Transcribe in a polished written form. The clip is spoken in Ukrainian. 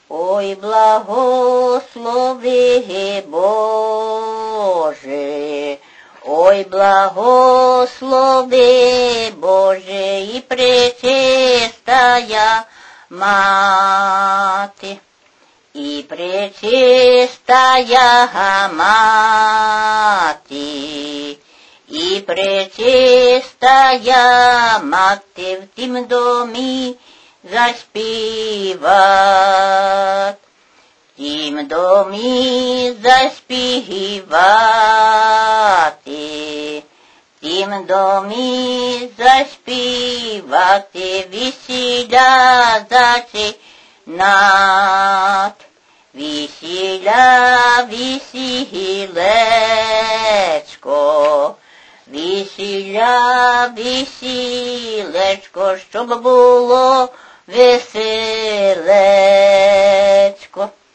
Ой, благослови Боже, ой, благослови Боже і пречистая Мати, і пречистая Мати, і пречистая Мати в тім домі заспівать, в тім домі заспівати, в тім домі заспівати, весіля зачинать, весіля, весілечко, весіля, весілечко, щоб було веселечко.